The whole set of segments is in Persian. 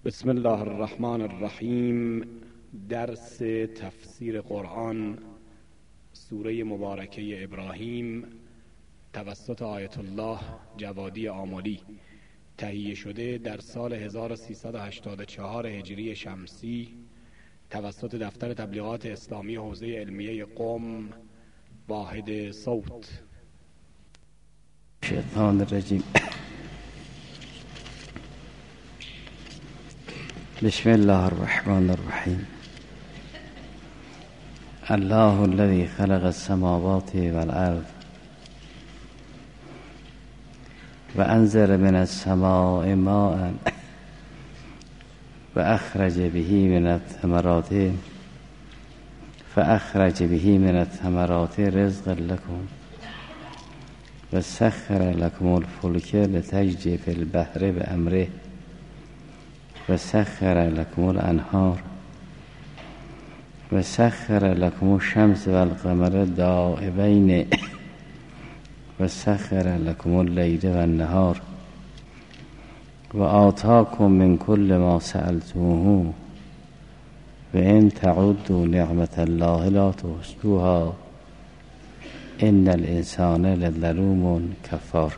بسم الله الرحمن الرحیم. درس تفسیر قرآن سوره مبارکه ابراهیم توسط آیت الله جوادی آملی، تهیه شده در سال 1384 هجری شمسی توسط دفتر تبلیغات اسلامی حوزه علمیه قم، واحد صوت. شیطان الرجیم. بسم الله الرحمن الرحیم. الله الذي خلق السماوات والارض وانزل من السماء ماء واخرج به من الثمرات رزقا لكم وسخر لكم الفلك لتجري في البحر بأمره وسخر لكم الأنهار وسخر لكم الشمس والقمر دائبين وسخر لكم الليل والنهار وآتاكم من كل ما سألتموه وإن تعدوا نعمة الله لا تحصوها ان الانسان لظلوم کفار.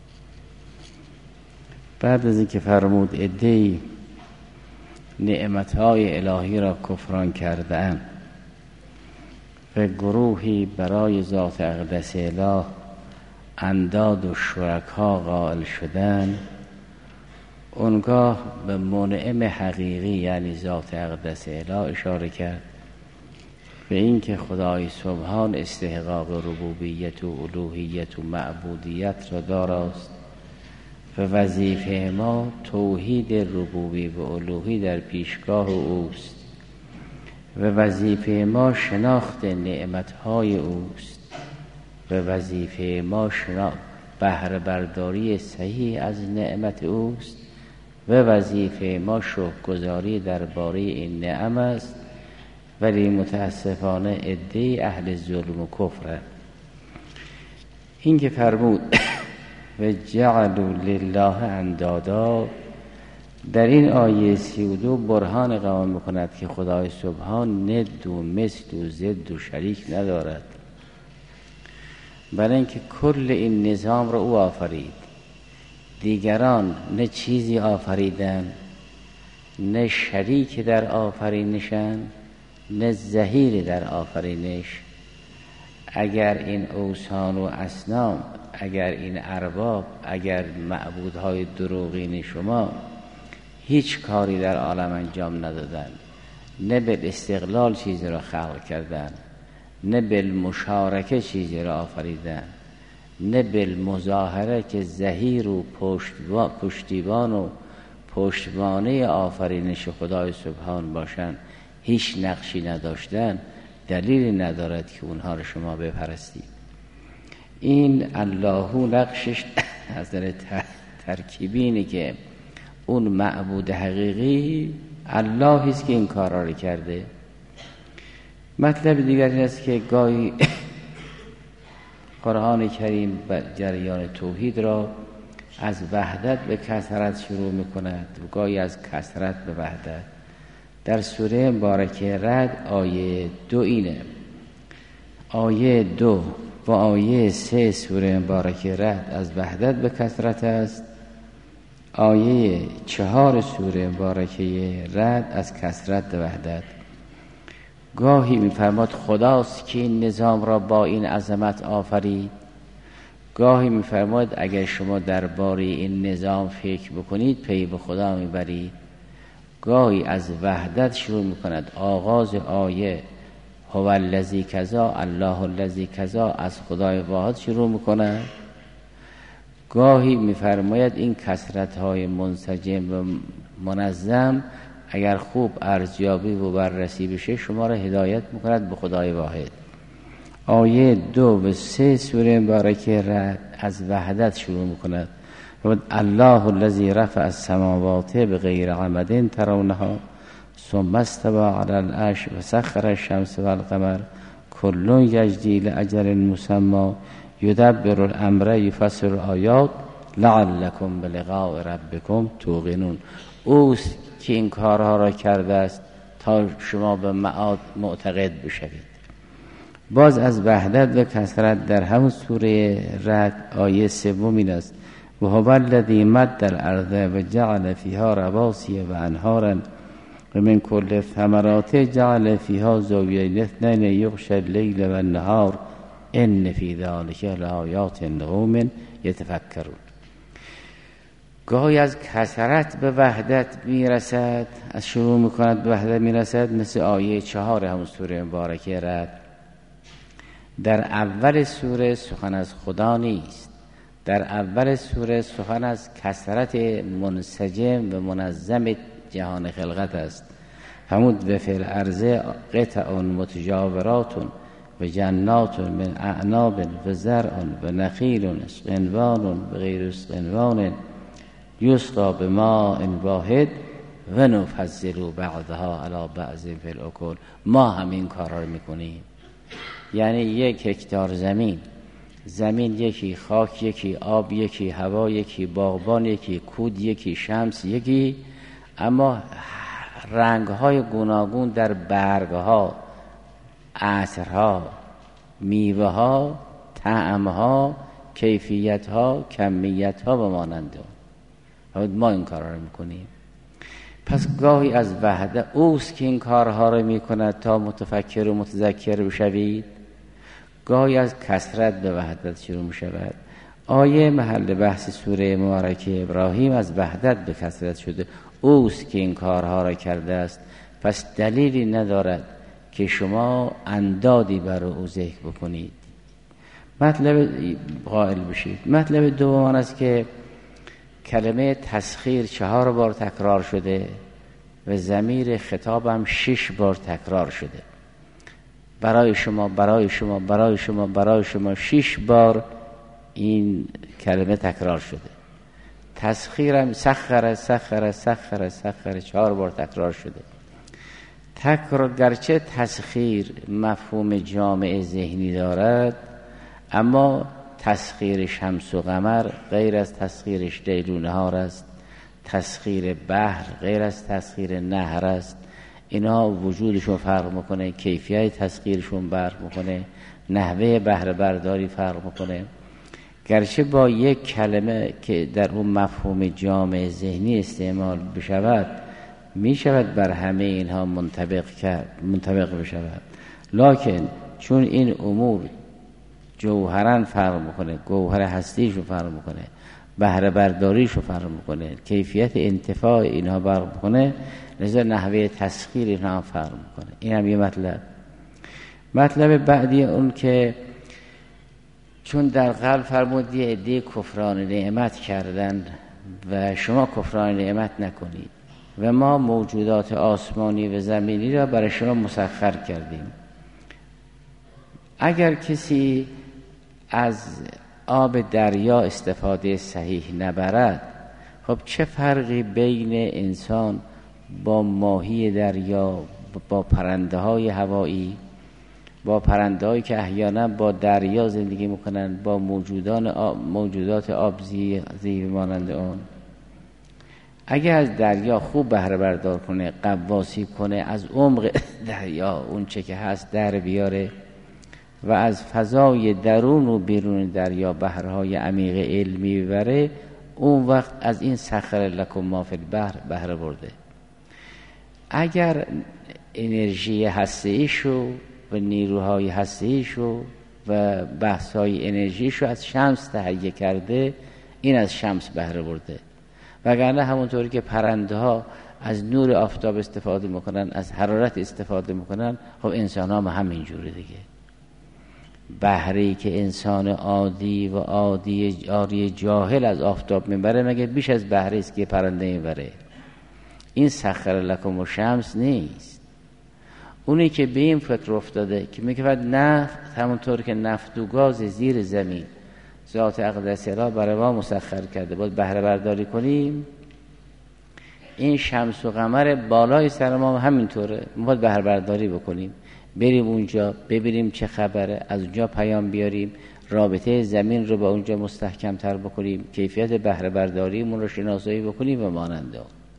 بعد از اینکه فرمود عده‌ای نعمتهای الهی را کفران کردند و گروهی برای ذات اقدس اله انداد و شرکا قائل شدند، اونگاه به منعم حقیقی یعنی ذات اقدس اله اشاره کرد، به این که خدای سبحان استحقاق ربوبیت و الوهیت و معبودیت را داراست و وظیفه ما توحید ربوبی و الوهی در پیشگاه اوست و وظیفه ما شناخت نعمتهای اوست و وظیفه ما بهره برداری صحیح از نعمت اوست و وظیفه ما شکرگزاری درباره این نعم است. ولی متاسفانه عده‌ای اهل ظلم و کفر. این که فرمود و جعلوا لله اندادا، در این آیه 32 برهان قائم می‌کند که خدای سبحان ند و مثل و ضد و شریک ندارد، بلکه اینکه کل این نظام را او آفرید. دیگران نه چیزی آفریدن، نه شریک در آفرینشن، نه ظهیری در آفرینش. اگر این اوثان و اصنام، اگر این ارباب، اگر معبودهای دروغین شما هیچ کاری در عالم انجام ندادن، نه به استقلال چیزی را خلق کردن، نه به مشارکه چیزی را آفریدن، نه به مظاهره که ظهیر و پشتیبان و پشتوانه آفرینش خدای سبحان باشند، هیچ نقشی نداشتن، دلیلی ندارد که اونها رو شما بپرستید. این الله نقشش از نظر ترکیبی اینه که اون معبود حقیقی الله است که این کارا رو کرده. مطلب دیگر این است که گاهی قرآن کریم جریان توحید را از وحدت به کثرت شروع می‌کند و گاهی از کثرت به وحدت. در سوره مبارکه رعد آیه 2 اینه. آیه 2 و آیه 3 سوره مبارکه رعد از وحدت به کثرت است. آیه 4 سوره مبارکه رعد از کثرت به وحدت. گاهی می‌فرماد خداست که این نظام را با این عظمت آفرید. گاهی می‌فرماد اگر شما درباره این نظام فکر بکنید پی به خدا میبرید. گاهی از وحدت شروع میکند. آغاز آیه هو الذی کذا، الله الذی کذا، از خدای واحد شروع میکند. گاهی میفرماید این کثرت‌های منسجم و منظم اگر خوب ارزیابی و بررسی بشه شما را هدایت میکند به خدای واحد. آیه 2 و 3 سوره مبارکه رعد از وحدت شروع میکند. الله الذي رفع السماوات بغیر عمد ترونها ثم استوى على العرش وسخر الشمس والقمر كل يجري لأجل مسمى يدبر الامر يفسر الآیات لعلكم بلقاء ربكم توقنون. اوست که این کارها را کرده است تا شما به معاد معتقد بشوید. باز از وحدت و کثرت در همون سوره رعد آیه 3 این است: و هو الذی مد الارض و جعل فیها رواسی و انهارا و من کل الثمرات جعل فیها زوجین اثنین یغشی اللیل و النهار ان فی ذلک لآیات لقوم یتفکرون. گاهی از کثرت به وحدت میرسد، از شروع میکند به وحدت میرسد، مثل آیه 4 همون سوره مبارکه رعد. در اول سوره سخن از خدا نیست، در اول سوره سخن از کثرت منسجم و منظم جهان خلقت است. همون و فی الارض قطع متجاورات و جنات من اعناب و زرع و نخیل صنوان و غیر صنوان یسقی بماء واحد و نفضل بعضها علی بعض فی الاکل. ما همین کارا رو میکنیم. یعنی 1 هکتار زمین یکی، خاک یکی، آب یکی، هوا یکی، باغبان یکی، کود یکی، شمس یکی، اما رنگ‌های گوناگون در برگ‌ها، عطرها، میوه‌ها، طعم‌ها، کیفیت‌ها، کمیت‌ها و مانند اون. ما این کارها رو میکنیم. پس گاهی از وحدت اوست که این کارها رو میکند تا متفکر و متذکر بشوید، گاهی از کثرت به وحدت شروع میشود. آیه محل بحث سوره مبارکه ابراهیم از وحدت به کثرت شده، اوست که این کارها را کرده است، پس دلیلی ندارد که شما اندادی بر او ذکر بکنید، مطلب قائل بشید. مطلب دوم آن است که کلمه تسخیر 4 بار تکرار شده و ضمیر خطاب هم 6 بار تکرار شده. برای شما، برای شما، برای شما، برای شما 6 بار این کلمه تکرار شده. تسخیرم سخر سخر سخر سخر 4 بار تکرار شده. گرچه تسخیر مفهوم جامع ذهنی دارد، اما تسخیر شمس و قمر غیر از تسخیرش لیل و نهار است، تسخیر بحر غیر از تسخیر نهر است. اینا وجودشون فرق میکنه، کیفیت تسخیرشون فرق میکنه، نحوه بهره برداری فرق میکنه. گرچه با یک کلمه که در اون مفهوم جامع ذهنی استعمال بشود میشود بر همه اینها منطبق بشود، لکن چون این امور جوهرن فرق میکنه، گوهر هستیشو فرق میکنه، بهره برداریشو فرق میکنه، کیفیت انتفاع اینها فرق میکنه، لذا نحوه تسخیر اینها فرق میکنه. این هم یه مطلب بعدی اون که چون در قلب فرمود یه عده کفران نعمت کردن و شما کفران نعمت نکنید و ما موجودات آسمانی و زمینی را برای شما مسخر کردیم. اگر کسی از آب دریا استفاده صحیح نبرد، خب چه فرقی بین انسان با ماهی دریا، با پرنده های هوایی، با پرنده هایی که احیانا با دریا زندگی میکنن، با موجودات آبزی مانند اون؟ اگر از دریا خوب بهره بردار کنه، غواصی کنه، از عمق دریا اون چه که هست در بیاره و از فضای درون و بیرون دریا بحرهای عمیق علمی ببره، اون وقت از این سخر لکم ما فی البحر بهره برده. اگر انرژی هسته‌ایشو و نیروهای هسته‌ایشو و بحث‌های انرژیشو از شمس تهیه کرده، این از شمس بهره برده. وگرنه همونطوری که پرنده ها از نور آفتاب استفاده میکنن، از حرارت استفاده میکنن، خب انسان ها همین جوره دیگه. بهره‌ای که انسان عادی و عاری جاهل از آفتاب میبره مگه بیش از بهره است که پرنده میبره؟ این سخر لکم و شمس نیست. اونی که به این فکر افتاده که میگه نفت، همونطور که نفت و گاز زیر زمین ذات اقدسه را برای ما مسخر کرده، باید بهره برداری کنیم، این شمس و قمر بالای سر ما همینطوره، ما باید بهره برداری بکنیم، بریم اونجا ببینیم چه خبره، از اونجا پیام بیاریم، رابطه زمین رو با اونجا مستحکم تر بکنیم، کیفیت بهره برداریمون رو شناسایی بکنیم و مانند اون.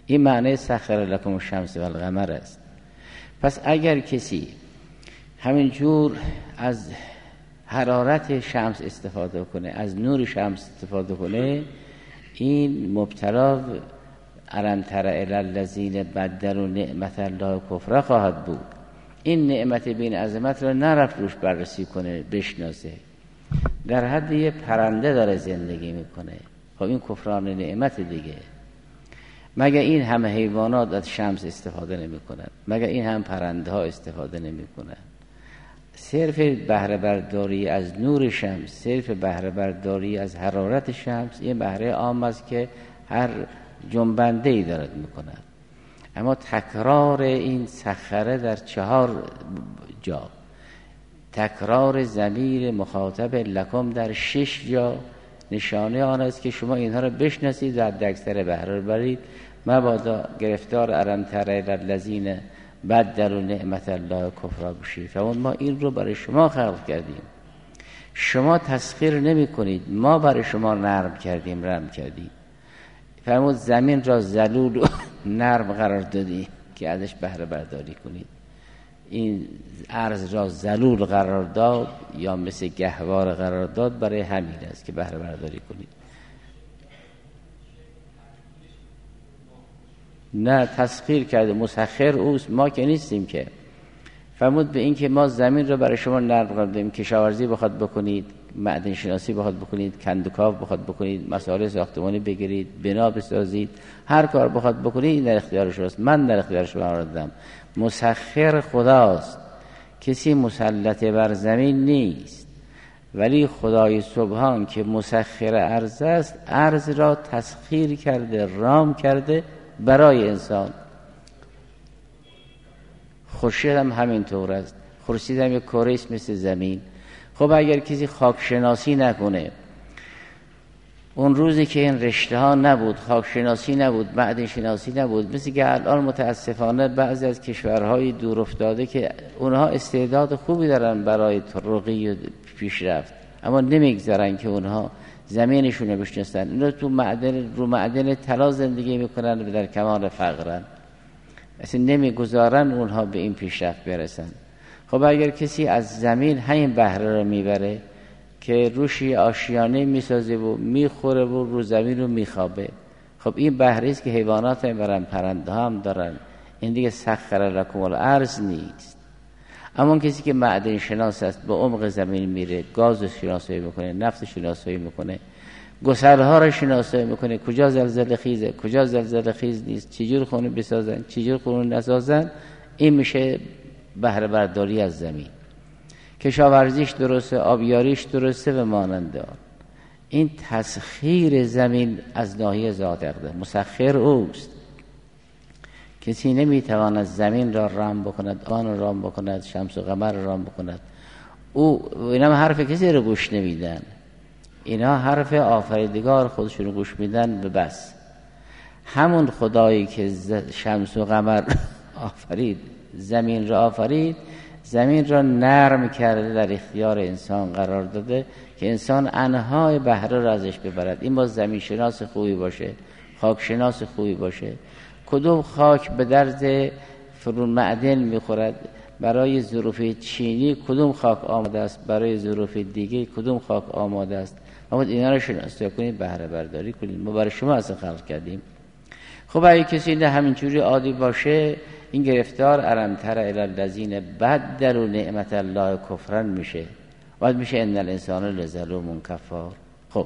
این معنی سخر لکم الشمس و القمر است. پس اگر کسی همینجور از حرارت شمس استفاده کنه، از نور شمس استفاده کنه، این مبتلا الم تر الی الذین بدلوا نعمت الله کفرا خواهد بود. این نعمت بین عظمت رو نرفت روش بررسی کنه، بشناسه. در حد یه پرنده داره زندگی میکنه، خب این کفران نعمت دیگه. مگه این همه حیوانات از شمس استفاده نمیکنن؟ مگه این هم پرنده ها استفاده نمیکنن؟ صرف بهره برداری از نور شمس، صرف بهره برداری از حرارت شمس، یه بهره عام است که هر جنبنده ای دارد میکند. اما تکرار این سخره در 4 جا، تکرار ضمیر مخاطب لکم در 6 جا نشانه آن است که شما اینها رو بشناسید و حد اکثر بهره رو برید، مبادا گرفتار الم تر الی الذین بدلوا نعمت الله کفرا بشید. ما این رو برای شما خلق کردیم، شما تسخیر نمی کنید، ما برای شما نرم کردیم. فرمود زمین را ذلول و نرم قرار دادی که ازش بهره برداری کنید. این ارض را ذلول قرار داد یا مثل گهوار قرار داد برای همین است که بهره برداری کنید. نه تسخیر کرده، مسخر اوست، ما که نیستیم که. فرمود به این که ما زمین را برای شما نرم قرار دادیم، کشاورزی بخواد بکنید، معدن شناسی بخواد بکنید، کندوکاو بخواد بکنید، مسائل ساختمانی بگیرید، بنا بسازید، هر کار بخواد بکنید، این در اختیار شماست، من در اختیار شما قرار دادم. مسخر خداست، کسی مسلط بر زمین نیست. ولی خدای سبحان که مسخر ارض است، ارض را تسخیر کرده، رام کرده برای انسان. خورشید هم همینطور است، خورشید هم یک کره است مثل زمین. خب اگر کسی خاک شناسی نکنه، اون روزی که این رشته ها نبود، خاک شناسی نبود، معدن شناسی نبود، مثل که الان متاسفانه بعضی از کشورهای دور افتاده که اونها استعداد خوبی دارن برای ترقی و پیشرفت، اما نمیگذارن که اونها زمینشون رو بشناسن. اینا رو معدن طلا زندگی میکنن و در کمال فقرن، اصلا نمیگذارن اونها به این پیشرفت برسن. خب اگر کسی از زمین همین بهره رو میبره که روشی آشیانه میسازه و میخوره و رو زمین رو میخوابه، خب این بهره است که حیوانات هم برن، پرنده هم دارن. این دیگه سخر لکم الارض نیست. اما کسی که معدن شناس است، به عمق زمین میره، گاز شناسایی میکنه، نفت شناسایی میکنه، گسل‌ها رو شناسایی میکنه، کجا زلزله خیزه، کجا زلزله خیز نیست، چجور خونه بسازن، چجور خونه نسازن، این میشه بهره برداری از زمین. کشاورزیش درسته، آبیاریش درسته و مانند آن. این تسخیر زمین از ناحیه ذات اقدام، مسخر اوست. کسی نمیتواند زمین را رام بکند، آن را رام بکند، شمس و قمر را رام بکند. اینا حرف کسی رو گوش نمیدن، اینا حرف آفریدگار خودشون رو گوش میدن به بس. همون خدایی که شمس و قمر آفرید، زمین را آفرید، زمین را نرم کرده، در اختیار انسان قرار داده که انسان انهای بهره را ازش ببرد. این با زمین شناس خوبی باشه، خاک شناس خوبی باشه. کدوم خاک به درد فرون معدن میخورد؟ برای ظروف چینی کدوم خاک آماده است؟ برای ظروف دیگه کدوم خاک آماده است؟ ما اینا رو شناسایی کنید، بهره برداری کنید. ما برای شما اصلا خلق کردیم. خب اگه کسی نه همینجوری عادی باشه، این گرفتار الم تر الی الذین بدلوا نعمت الله کفرا میشه، بعد میشه ان الانسان لظلوم کفار. خب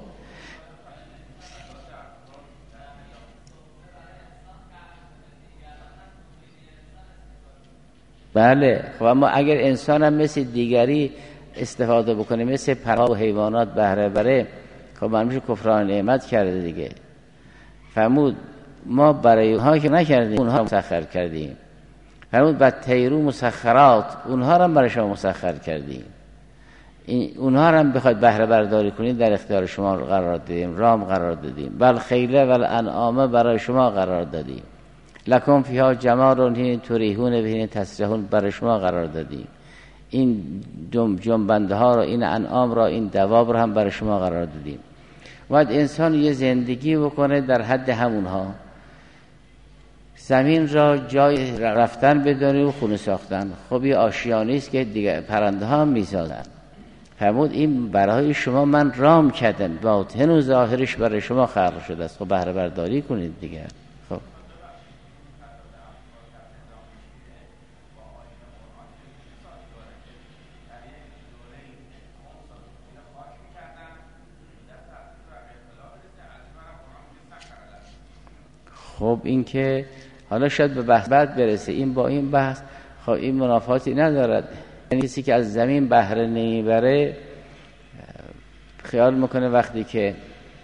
بله، خب اما اگر انسان هم مثل دیگری استفاده بکنه، مثل پرها و حیوانات بهره بره، خب من میشه کفران نعمت کرده دیگه. فرمود ما برای اونها که نکردیم، اونها مسخر کردیم. فرمود بعد طیرو مسخرات، اونها رو هم برای شما مسخر کردیم. اونها رو هم بخواید بهره برداری کنید، در اختیار شما قرار دادیم، رام قرار دادیم. بل خیله و الانعام برای شما قرار دادیم. لکم فیها جمال حین تریحون و حین تسرحون برای شما قرار دادیم. این جنبنده ها رو، این انعام را، این دواب رو هم برای شما قرار دادیم. باید انسان یه زندگی بکنه در حد همونها. زمین را جای رفتن بدانی و خونه ساختن. خب یه آشیانی است که دیگه پرنده ها هم میسازن. فرمود این برای شما من رام کردم، باطن و ظاهرش برای شما خلق شده است. خب بهره برداری کنید دیگه. خب خب این که حالا شاید به بحث بعد برسه، این با این بحث خب این منافاتی ندارد. یعنی کسی که از زمین بهره نمیبره خیال میکنه وقتی که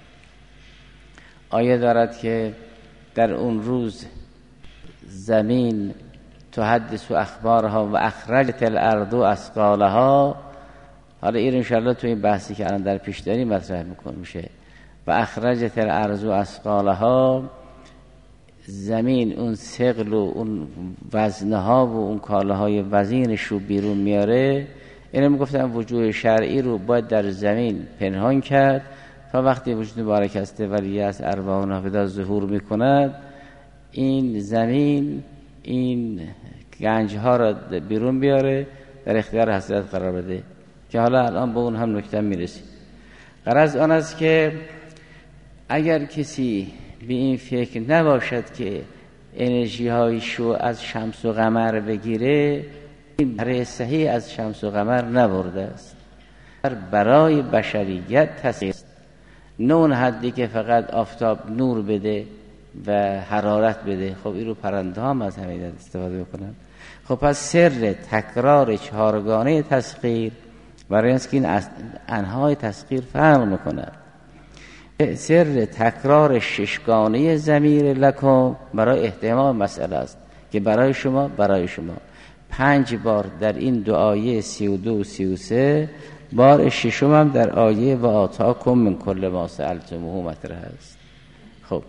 آیه دارد که در اون روز زمین تحدث اخبارها و اخرجت الارض اثقالها، حالا این انشاءالله تو این بحثی که الان در پیش داریم مطرح میشه. و اخرجت الارض اثقالها، زمین اون ثقل و اون وزنها و اون کالاهای وزینش رو بیرون میاره. اینو میگفتن وجوه شرعی رو باید در زمین پنهان کرد تا وقتی وجود مبارک است ولی از ارواح نافذه ظهور میکند این زمین این گنجها را بیرون بیاره، در اختیار حضرت قرار بده، که حالا الان به اون هم نکته میرسیم. غرض آن است که اگر کسی به این فکر نباشد که انرژی هایشو از شمس و قمر بگیره، این برای صحیح از شمس و قمر نبرده است، برای بشریت تسخیر است. نه اون حدی که فقط آفتاب نور بده و حرارت بده. خب این رو پرنده هم از همین استفاده بکنن. خب پس سر تکرار چهارگانه تسخیر برای اینکه این انهای تسخیر فرق میکنه. سر تکرار ششگانه ضمیر لکم برای احتمال مسئله است که برای شما 5 بار در این دو آیه 32 و 33، بار ششم هم در آیه و آتاکم من کل ما سألتموه مطرح است. خب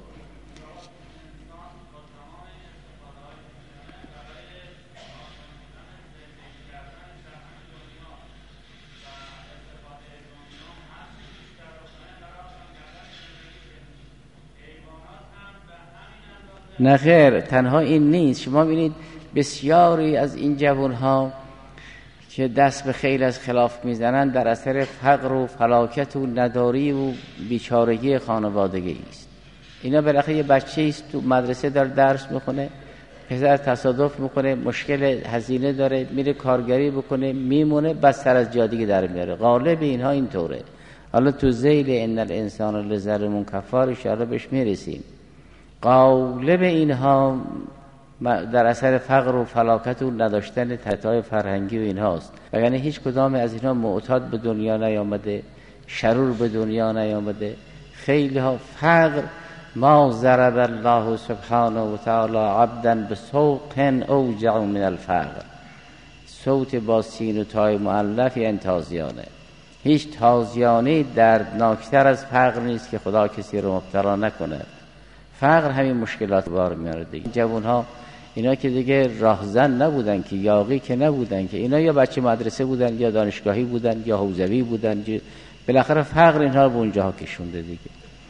نه خیر، تنها این نیست. شما ببینید بسیاری از این جوانها که دست به خیل از خلاف میزنن در اثر فقر و فلاکت و نداری و بیچارگی خانوادگی است. اینا بالاخره یه بچه است تو مدرسه داره درس میخونه، پسر تصادف میکنه، مشکل هزینه داره، میره کارگری بکنه، میمونه، بس سر از جادیگه در میاره. غالب اینها اینطوره. حالا تو ذیل ان الانسان لظلوم کفار ان شاءالله بهش میرسیم. غالب اینها در اثر فقر و فلاکت و نداشتن تحتای فرهنگی و اینهاست. یعنی هیچ کدام از اینها معتاد به دنیا نیامده، شرور به دنیا نیامده. خیلی ها فقر، ما ضرب الله سبحانه و تعالی عبدا بسوق اوجع من الفقر. صوت با سین و تای مؤلف یعنی تازیانه. هیچ تازیانه دردناکتر از فقر نیست که خدا کسی رو مبتلا نکنه. فقر همین مشکلات بار میاره دیگه. جوان ها اینا که دیگه راهزن نبودن، که یاغی که نبودن، که اینا یا بچه مدرسه بودن یا دانشگاهی بودن یا حوزوی بودن، بالاخره فقر اینها رو به اونجاها کشونده دیگه.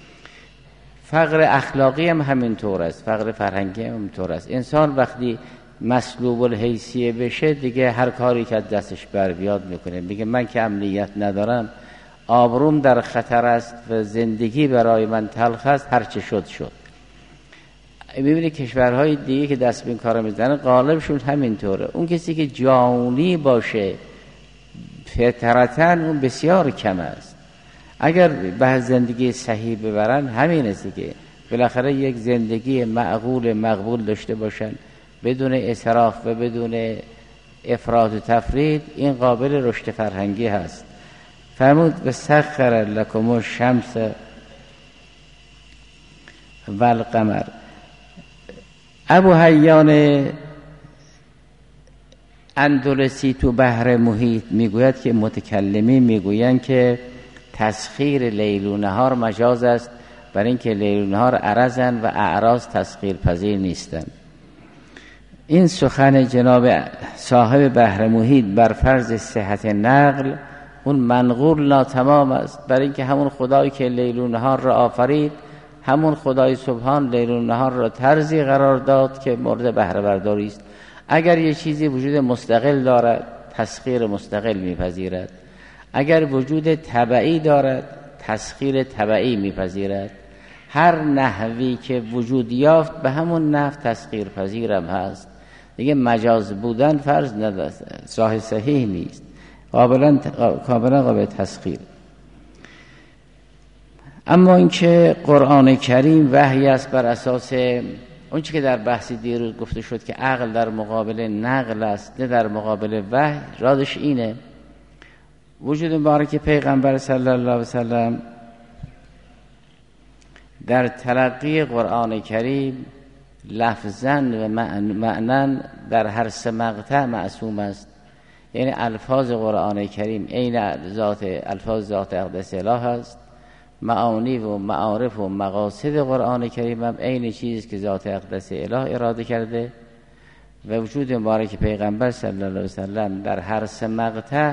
فقر اخلاقی هم همینطور است، فقر فرهنگی هم همینطور است. انسان وقتی مسلوب الحیثیه بشه دیگه هر کاری که دستش بر بیاد میکنه. میگه من که امنیت ندارم، آبروم در خطر است و زندگی برای من تلخ است، هر چه شد. میبینی کشورهای دیگه که دست به این کارا میزنن غالبشون همینطوره. اون کسی که جانی باشه فطرتاً اون بسیار کم است. اگر به زندگی صحیح ببرن همین است که بالاخره یک زندگی معقول مقبول داشته باشن بدون اسراف و بدون افراط و تفرید، این قابل رشد فرهنگی هست. فرمود و سخر لکم الشمس و القمر. ابو حیان اندلسی تو بحر محیط میگوید که متکلمی میگویند که تسخیر لیل و نهار مجاز است، برای اینکه لیل و نهار عرضن و اعراض تسخیر پذیر نیستند. این سخن جناب صاحب بحر محیط بر فرض صحت نقل، اون منقول ناتمام است، برای اینکه همون خدایی که لیل و نهار را آفرید همون خدای سبحان لیل و نهار را طرزی قرار داد که مورد بهره برداری است. اگر یه چیزی وجود مستقل دارد تسخیر مستقل میپذیرد، اگر وجود تبعی دارد تسخیر تبعی میپذیرد. هر نحوی که وجود یافت به همون نحو تسخیر پذیرم هست. دیگه مجاز بودن فرض ندارد، صحیح نیست، کاملا قابل تسخیر. اما اینکه قرآن کریم وحی است بر اساس اون چی که در بحثی دیروز گفته شد که عقل در مقابل نقل است نه در مقابل وحی، رادش اینه وجود مبارک پیغمبر صلی الله علیه وسلم در تلقی قرآن کریم لفظاً و معناً در هر سه مقطع معصوم است. یعنی الفاظ قرآن کریم عین الفاظ ذات اقدس اله است، معانی و معارف و مقاصد قرآن کریم هم عین چیزی که ذات اقدس اله اراده کرده و وجود مبارک پیغمبر صلی الله علیه وسلم در هر سه مقطع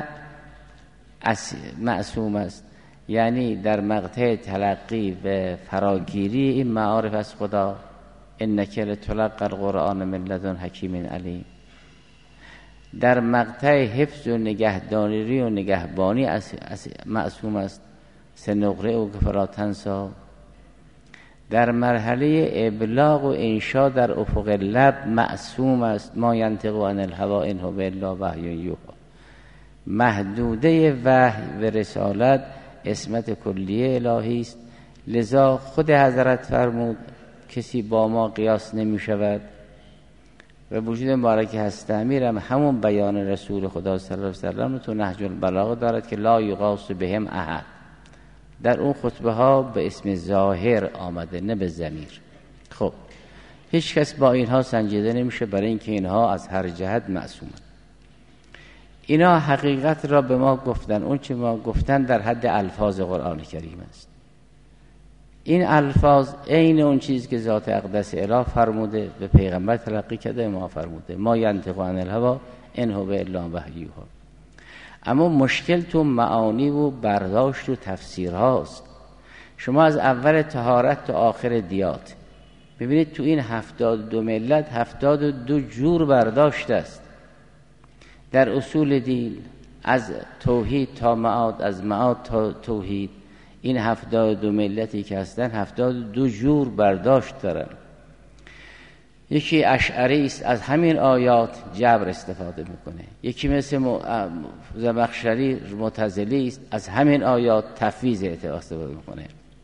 معصوم است. یعنی در مقطع تلقی و فراگیری این معارف از خدا، انک لتلقی القرآن من لدن حکیم علیم، در مقطع حفظ و نگهداری و نگهبانی معصوم است، سنقرئک فلا تنسی، در مرحله ابلاغ و انشاء در افق لب معصوم است، ما ینطق عن الهوی ان هو الا وحی یوحی. محدوده وحی و رسالت عصمت کلیه الهی است، لذا خود حضرت فرمود کسی با ما قیاس نمی شود و وجود مبارک هست امیر هم همون بیان رسول خدا صلی الله علیه وسلم تو نهج البلاغه دارد که لا یقاس بهم احد. در اون خطبه ها به اسم ظاهر آمده نه به ضمیر. خب هیچ کس با اینها سنجیده نمیشه برای اینکه اینها از هر جهت معصومند. اینا حقیقت را به ما گفتن، اون چه ما گفتن در حد الفاظ قرآن کریم است. این الفاظ عین اون چیز که ذات اقدس اله فرموده به پیغمبر تلقی کرده ما فرموده، ما ینطق عن الهوی ان هو الا وحی یوحی. اما مشکل تو معانی و برداشت و تفسیر هاست. شما از اول طهارت تا آخر دیات ببینید تو این 72 ملت 72 جور برداشت است. در اصول دین از توحید تا معاد، از معاد تا توحید، این 72 ملتی که هستن 72 جور برداشت دارن. یکی اشعری است از همین آیات جبر استفاده میکنه، یکی مثل زمخشری معتزلی است از همین آیات تفویض استفاده میکنه،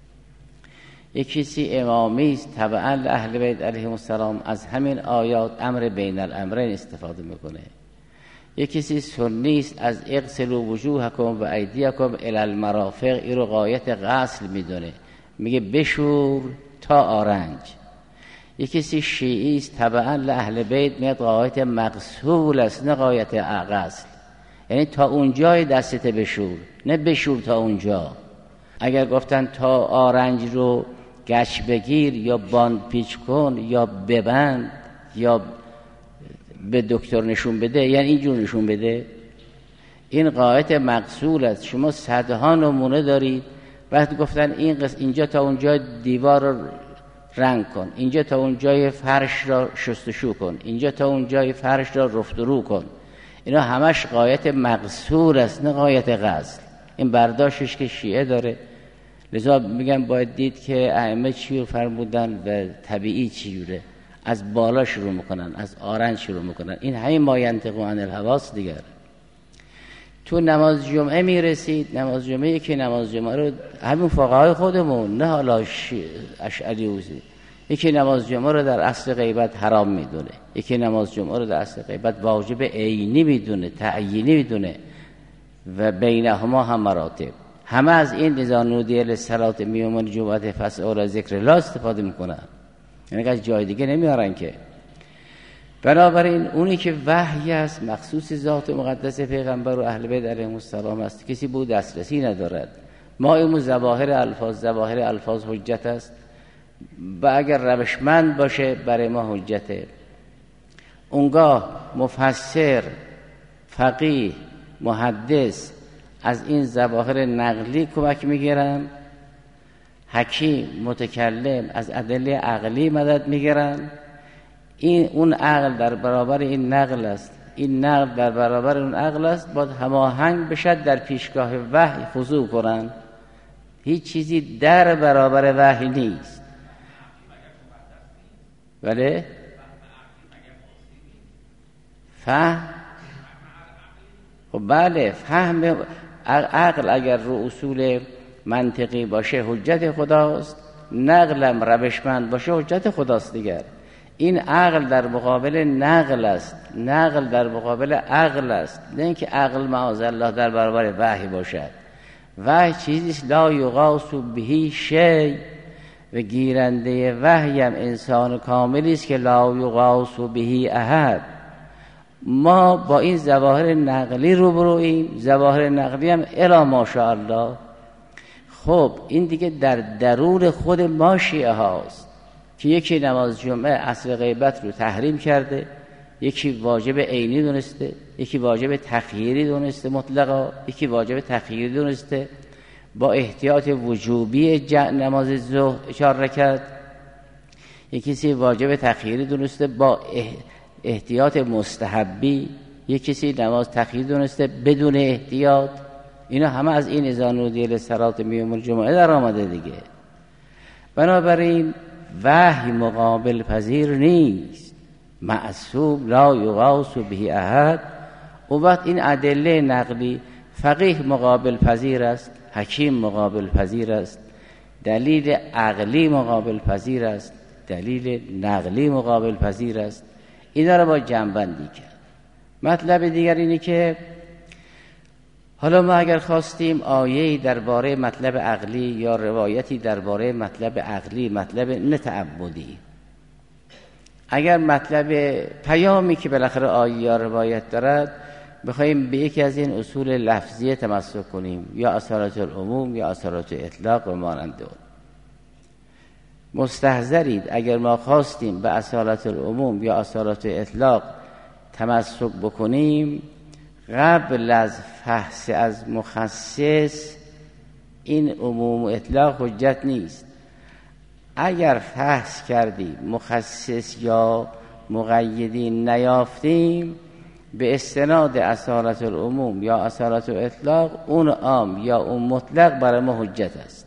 یکی امامی است تبعا اهل بیت علیهم السلام از همین آیات امر بین الامرین استفاده میکنه، یکی سنی است از اغسلوا وجوهکم و ایدیکم الی المرافق، این رو غایت غسل میدونه، میگه بشور تا آرنج. یکی شیعی است تبعا لاهل بیت، میگه غایت مغسول است نه غایت غسل، یعنی تا اونجای دستت بشور نه بشور تا اونجا. اگر گفتن تا آرنج رو گچ بگیر یا باند پیچ کن یا ببند یا به دکتر نشون بده، یعنی اینجور نشون بده، این غایت مغسول است. شما صدها نمونه دارید وقتی گفتن اینجا تا اونجا دیوار رو رنگ کن، اینجا تا اونجای فرش را شستشو کن، اینجا تا اونجای فرش را رفت و رو کن، اینا همش غایت مغسول است نه غایت غسل. این برداشتش که شیعه داره. لذا میگم باید دید که ائمه چی رو فرمودن و طبیعی چیوره، از بالا شروع میکنن، از آرنج شروع میکنن. این همین ما ینطق عن الهوی دیگر. تو نماز جمعه میرسید، نماز جمعه که نماز جمعه رو همین فقهای خودمون نه حالا اشعری اوزی، یکی نماز جمعه رو در اصل غیبت حرام میدونه، یکی نماز جمعه رو در اصل غیبت واجب عینی میدونه، تعیینی میدونه و بینهما هم مراتب. همه از این اذا نودی للصلاة من یوم الجمعة فاسعوا الی ذکر الله استفاده میکنن، یعنی از جای دیگه نمیارن که. بنابراین اونی که وحی است مخصوص ذات مقدس پیغمبر و اهل بیت علیهم السلام است، کسی بود دسترسی ندارد. ما این ظواهر الفاظ حجت است و اگر روشمند باشه برای ما حجته. اونگاه مفسر، فقیه، محدث از این ظواهر نقلی کمک میگیرن، حکیم، متکلم از ادله عقلی مدد میگیرن. اون عقل در برابر این نقل است، این نقل در برابر اون عقل است، باید هماهنگ بشد، در پیشگاه وحی خضوع کنن. هیچ چیزی در برابر وحی نیست. بله فهم، خب بله فهم عقل اگر رو اصول منطقی باشه حجت خداست، نقلم روشمند باشه حجت خداست دیگر. این عقل در مقابل نقل است، نقل در مقابل عقل است، نه اینکه عقل معاذالله در برابر وحی باشد. وحی چیزیست لا یغاث به شیء، و گیرنده وحی هم انسان کاملی است که لا یغاث به احد. ما با این ظواهر نقلی روبرویم، ظواهر نقلی هم الا ماشاءالله. خب این دیگه در درون خود ما شیعه هاست که یکی نماز جمعه اصل غیبت رو تحریم کرده، یکی واجب عینی دونسته، یکی واجب تخییری دونسته مطلقا، یکی واجب تخییری دونسته با احتیاط وجوبی نماز ظهر 4 رکعت، یکی واجب تخییری دونسته با احتیاط مستحبی، یکی نماز تخییری دونسته بدون احتیاط. اینا همه از این اذا نودی للصلاة من یوم الجمعه در آمده دیگه. بنابراین وحی مقابل پذیر نیست، معصوم لا یغاث به احد. و وقت این ادله نقلی فقیه مقابل پذیر است، حکیم مقابل پذیر است، دلیل عقلی مقابل پذیر است، دلیل نقلی مقابل پذیر است. اینا رو با جمع‌بندی کرد. مطلب دیگر اینه که حالا ما اگر خواستیم آیه‌ای درباره مطلب عقلی یا روایتی درباره مطلب عقلی، مطلب نتعبدی، اگر مطلب پیامی که بالاخره آیه یا روایت دارد بخوایم به یکی از این اصول لفظیه تمسک کنیم، یا اصالت العموم یا اصالت اطلاق و مانند اون، مستحضرید اگر ما خواستیم به اصالت العموم یا اصالت اطلاق تمسک بکنیم، قبل از فحص از مخصص این عموم و اطلاق حجت نیست. اگر فحص کردیم مخصص یا مقیدین نیافتیم، به استناد اصالت العموم یا اصالت الاطلاق اون عام یا اون مطلق برای ما حجت است.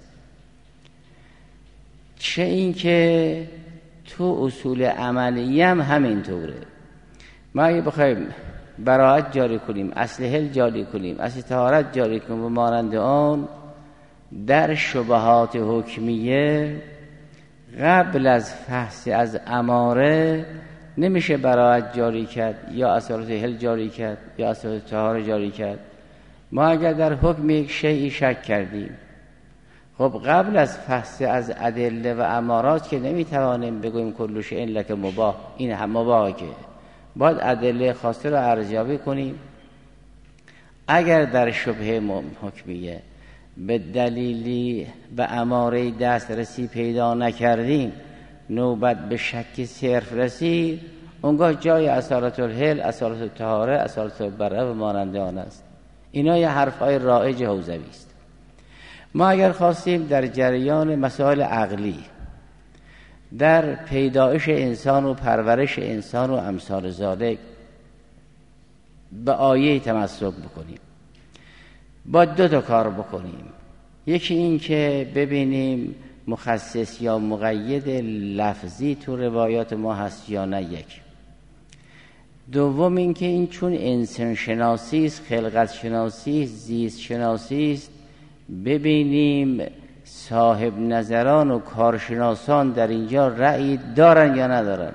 چه این که تو اصول عملی هم همینطوره. ما اگه بخوایم براءت جاری کنیم، اصل حل جاری کنیم، اصل طهارت جاری کنیم و مانند آن، در شبهات حکمیه قبل از فحص از اماره نمیشه براءت جاری کرد یا اصالت حل جاری کرد یا اصالت طهارت جاری کرد. ما اگر در حکم یک شیئی شک کردیم، خب قبل از فحص از ادله و امارات که نمیتوانیم بگوییم کل شیء لک مباح، این هم مباحه، که باید ادله خاصه رو ارزیابی کنیم. اگر در شبهه حکمیه به دلیلی به اماره دسترسی پیدا نکردیم، نوبت به شک صرف رسید، اونگاه جای اصالت الحل، اصالت الطهاره، اصالت البرئه و مانند آن است. اینا یه حرفهای رایج حوزوی است. ما اگر خواستیم در جریان مسائل عقلی، در پیدایش انسان و پرورش انسان و امثال ذالک به آیه تمسک بکنیم، با 2 تا کار بکنیم. یکی این که ببینیم مخصص یا مقید لفظی تو روایات ما هست یا نه. یک. دوم این که این چون انسان شناسی است، خلقت شناسی است، زیست شناسی است، ببینیم صاحب نظران و کارشناسان در اینجا رأی دارن یا ندارن.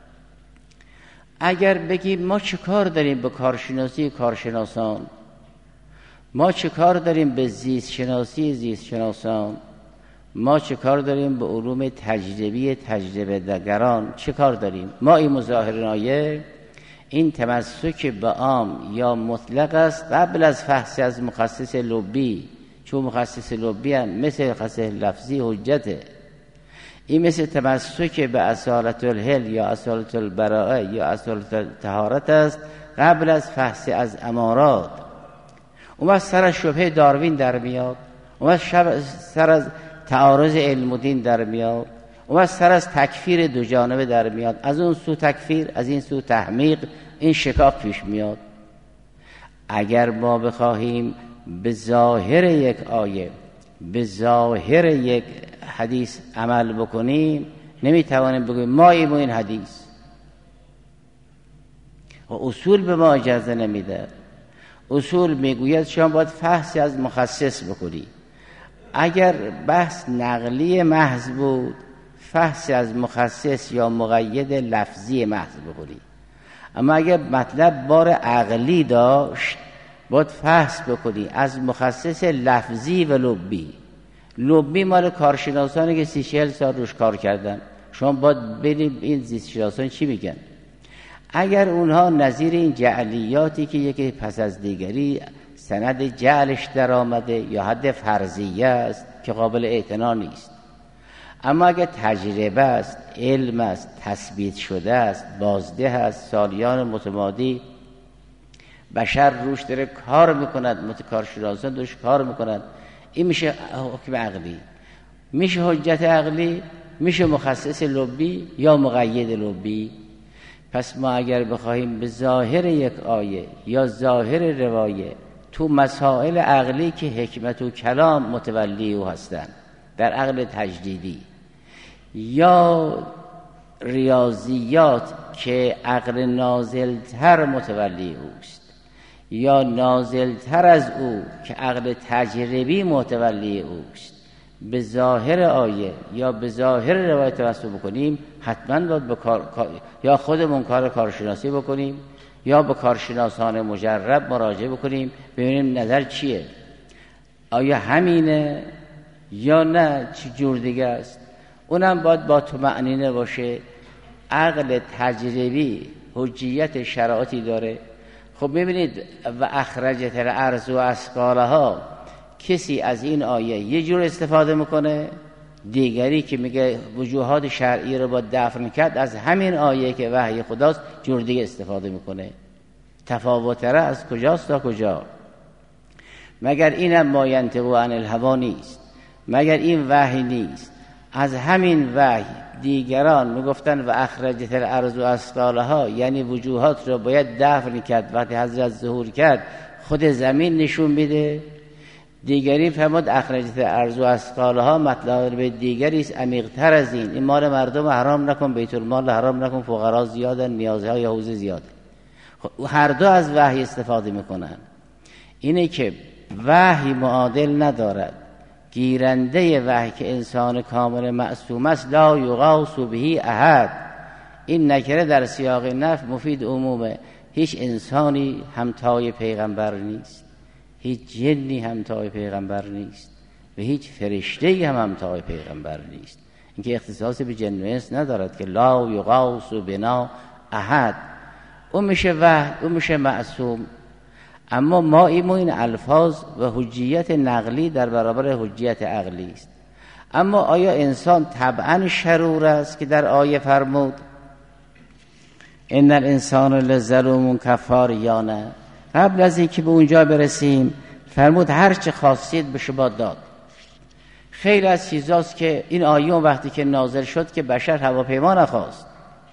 اگر بگیم ما چه کار داریم به کارشناسی کارشناسان، ما چه کار داریم به زیست شناسی زیست شناسان، ما چه کار داریم به علوم تجربی تجربه دگران، چه کار داریم؟ ما این مظاهرین آیه این تمسک به عام یا مطلق است قبل از فحص از مخصص لبی، چون مخصص لبی هم مثل مخصص لفظی حجته. این مثل تمسک به اصالت الحل یا اصالت البراءه یا اصالت طهارت است قبل از فحص از امارات. اون وقت سر از شبهه داروین در میاد، اون وقت سر از تعارض علم و دین در میاد، اون سر از تکفیر دو جانبه در میاد، از اون سو تکفیر، از این سو تحمیق، این شکاف پیش میاد. اگر ما بخواهیم به ظاهر یک آیه، به ظاهر یک حدیث عمل بکنیم، نمیتوانیم بگویم ما این حدیث و اصول به ما اجازه نمیده. اصول میگوید شما باید فحصی از مخصص بکنی. اگر بحث نقلی محض بود، فحصی از مخصص یا مقید لفظی محض بکنی. اما اگر مطلب بار عقلی داشت، باید فحص بکنی از مخصص لفظی و لبی. لبی مال کارشناسانی که 30-40 سال روش کار کردن، شما باید ببینید این زیستشناسان چی میگن. اگر اونها نظیر این جعلیاتی که یکی پس از دیگری سند جعلش در آمده یا حد فرضیه است که قابل اعتنا نیست، اما اگر تجربه است، علم است، تثبیت شده است، بازده است، سالیان متمادی بشر روش داره کار میکند، کارشناسان روش کار میکنند، این میشه حکم عقلی، میشه حجت عقلی، میشه مخصص لبی یا مقید لبی. پس ما اگر بخواهیم به ظاهر یک آیه یا ظاهر روایه تو مسائل عقلی که حکمت و کلام متولی او هستند، در عقل تجدیدی یا ریاضیات که عقل نازلتر متولی اوست، یا نازلتر از او که عقل تجربی متولی اوست، به ظاهر آیه یا به ظاهر روایت توسل بکنیم، حتما باید به یا خودمون کار کارشناسی بکنیم یا به کارشناسان مجرب مراجعه بکنیم، ببینیم نظر چیه، آیا همینه یا نه چه جور دیگه است. اونم باید با طمأنینه باشه. عقل تجربی حجیت شرایطی داره. خب ببینید و اخرجت الارض و اثقالها، کسی از این آیه یه جور استفاده میکنه، دیگری که میگه وجوهات شرعی رو با دفن کرد، از همین آیه که وحی خداست جور دیگه استفاده میکنه. تفاوتره از کجاست تا کجا؟ مگر اینم ما ینطق عن الهوا نیست؟ مگر این وحی نیست؟ از همین وحی دیگران میگفتن و اخرجت الارض و اثقالها، یعنی وجوهات رو باید دفن کرد. وقتی حضرت ظهور کرد خود زمین نشون میده. دیگری فرمود اخرجت الارض و اثقالها مطلب دیگری است عمیق‌تر از این مال مردم حرام نکن، بیت المال حرام نکن، فقرا زیادن، نیازها یا حوزه زیاده. هر دو از وحی استفاده میکنن. اینه که وحی معادل ندارد. گیرنده وحی که انسان کامل معصوم است، لا یغاث به احد. این نکره در سیاق نفی مفید عمومه. هیچ انسانی همتای پیغمبر نیست، هیچ جنی همتای پیغمبر نیست و هیچ فرشته‌ای هم همتای پیغمبر نیست. اینکه اختصاص به جن و انس ندارد که لا یغاث بنا احد. اون میشه وحی، اون میشه معصوم. اما ما این الفاظ و حجیت نقلی در برابر حجیت عقلی است. اما آیا انسان طبعا شرور است که در آیه فرمود ان الانسان لظلوم کفار یا نه؟ قبل از اینکه به اونجا برسیم فرمود هر چه خواستید به شما داد. خیلی از چیزاست که این آیه وقتی که نازل شد که بشر هواپیما نخواست،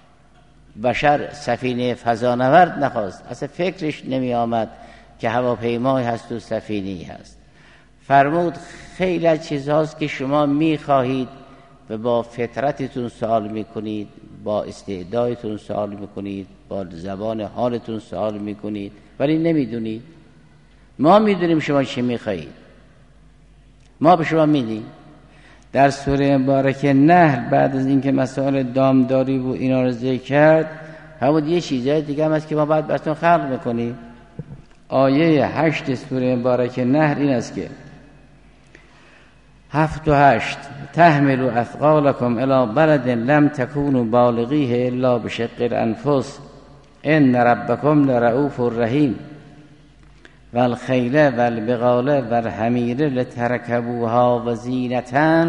بشر سفینه فضانورد نخواست، اصلا فکرش نمی آمد که هواپیمایی هست و سفینه‌ای هست. فرمود خیلی از چیزهاست که شما می‌خواهید و با فطرتتون سوال می‌کنید، با استعدادتون سوال می‌کنید، با زبان حالتون سوال می‌کنید، ولی نمی‌دونید. ما می‌دونیم شما چی می‌خواهید، ما به شما میدیم. در سوره مبارکه نحل بعد از اینکه مسائل دامداری و اینا رو ذکر کرد، همون یه چیزای دیگه هم هست که ما باید براتون خلق می‌کنیم. آیه 8 سوره مبارکه نحل این است که 7 و 8 تحملوا اثقالکم الی بلد لم تکونوا بالغیه الا بشق الانفس ان ربکم لرؤوف رحیم والخیل والبغال والحمیر لترکبوها وزینة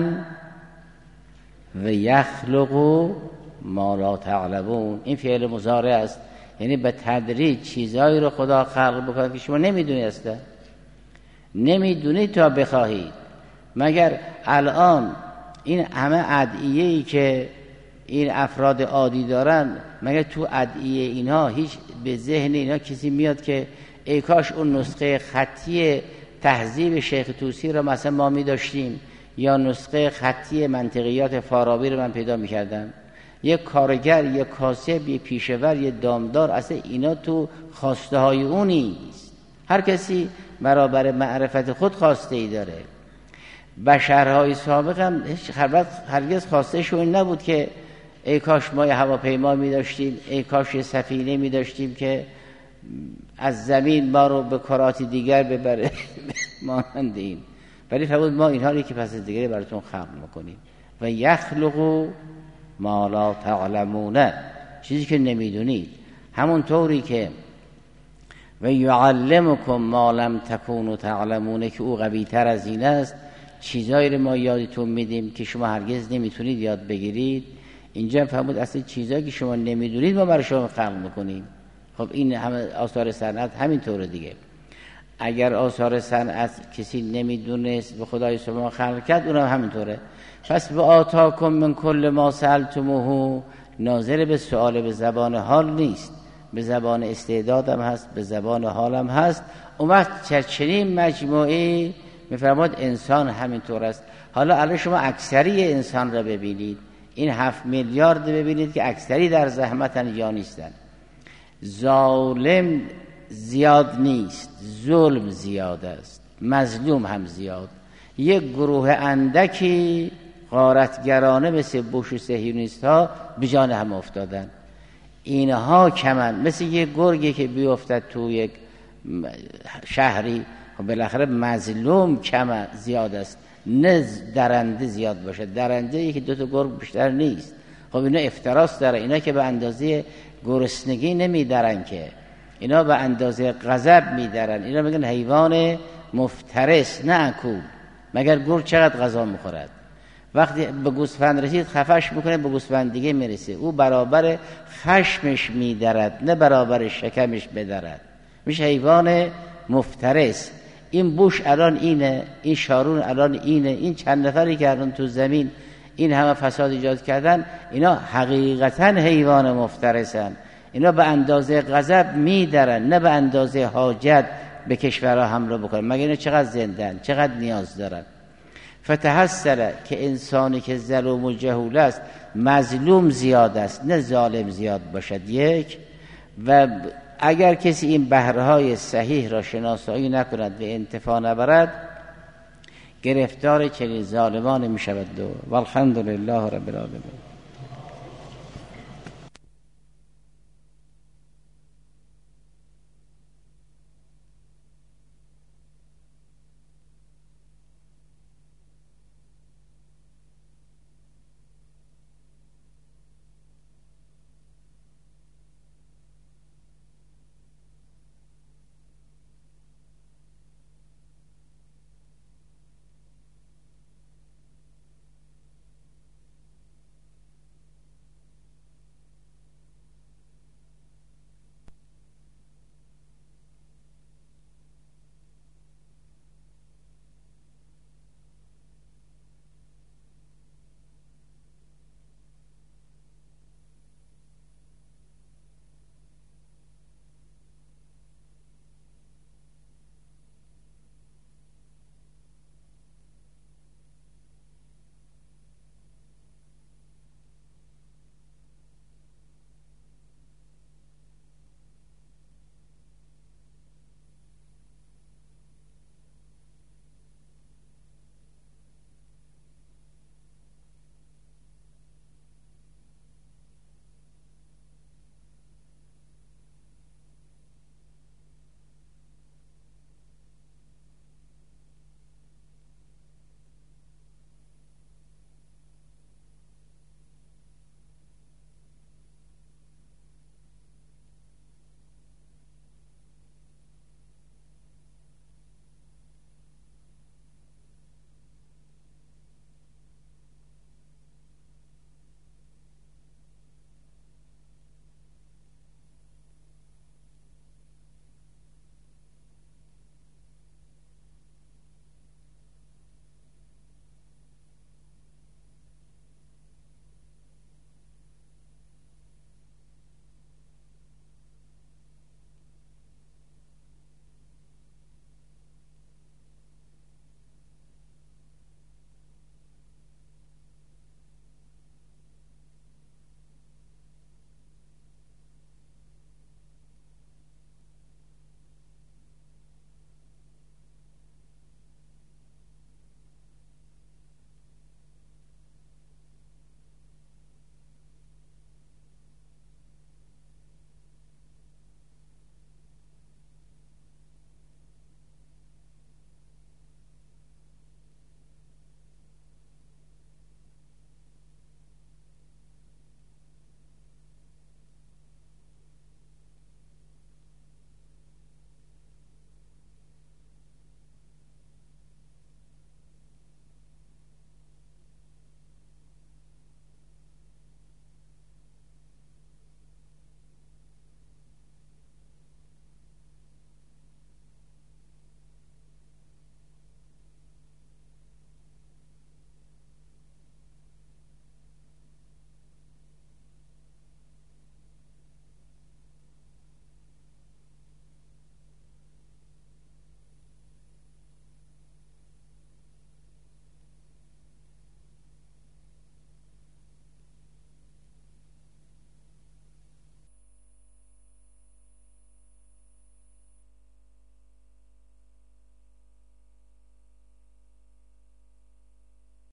و یخلق ما لا تعلمون. این فعل مضارع است، یعنی به تدریج چیزایی رو خدا خلق بکنه که شما نمیدونید اصلا، نمیدونید تا بخواهید. مگر الان این همه ادعیه‌ای که این افراد عادی دارن، مگر تو ادعیه اینها هیچ به ذهن اینا کسی میاد که ای کاش اون نسخه خطی تهذیب شیخ طوسی رو مثلا ما می داشتیم، یا نسخه خطی منطقیات فارابی رو من پیدا می کردم. یک کارگر، یک کاسب، یک پیشور، یک دامدار، اصلا اینا تو خواسته های اونی نیست. هر کسی برابر معرفت خود خواسته ای داره. بشرهای سابق هم هرگز خواسته شون نبود که ای کاش ما یه هواپیما می داشتیم، ای کاش یه سفینه می داشتیم که از زمین ما رو به کرات دیگر ببره مانند این. ولی فرمود ما اینها رو که پس از دیگری براتون خلق میکنیم. و یخلقوا ما لا تعلمون، چیزی که نمیدونید. همون طوری که و یعلمکم ما لم تکونوا تعلمون، که او قوی تر از این است، چیزایی رو ما یادتون میدیم که شما هرگز نمیتونید یاد بگیرید. اینجا فرمود اصلا چیزایی که شما نمیدونید ما برای شما خلق میکنیم. خب این همه آثار صنعت همین طوره دیگه. اگر آثار صنعت کسی نمیدونست به خدای شما خلق کرد، اونم همینطوره. پس به آتاکم من کل ما سألتموه، ناظر به سؤال به زبان حال نیست، به زبان استعدادم هست، به زبان حالم هست. اون وقت چنین مجموعی میفرماد انسان همینطور است. حالا الان شما اکثری انسان را ببینید، این 7 میلیارد ببینید که اکثری در زحمتن یا نیستن. ظالم زیاد نیست، ظلم زیاد است، مظلوم هم زیاد. یک گروه اندکی غارتگرانه مثل بوش و صهیونیست ها به جان هم افتادن. اینها کمن، مثل یک گرگی که بیفتد تو یک شهری، خب بالاخره مظلوم کم زیاد است، نه درنده زیاد باشه. درنده یکی 2 تا گرگ بیشتر نیست. خب اینا افتراس داره، اینا که به اندازه گرسنگی نمیدرن، که اینا به اندازه غضب میدرن. اینا میگن حیوان مفترس، نه اکول. مگر گرگ چقدر غذا میخورد؟ وقتی به گوسفند رسید خفش میکنه، به گوسفند دیگه میرسه. او برابر خشمش میدرد، نه برابر شکمش بدرد. میشه حیوان مفترس. این بوش الان اینه، این شارون الان اینه، این چند نفری که الان تو زمین این همه فساد ایجاد کردن، اینا حقیقتا حیوان مفترسن. اینا به اندازه غضب میدرن، نه به اندازه حاجت به کشورها حمله بکنن. مگر اینا چقدر زندن، چقدر نیاز دارن. فتحصل که انسانی که ظلوم و جهول است، مظلوم زیاد است، نه ظالم زیاد باشد. یک، و اگر کسی این بهرهای صحیح را شناسایی نکند و انتفاع نبرد، گرفتار چنین ظالمان می شود. والحمدلله رب العالمین.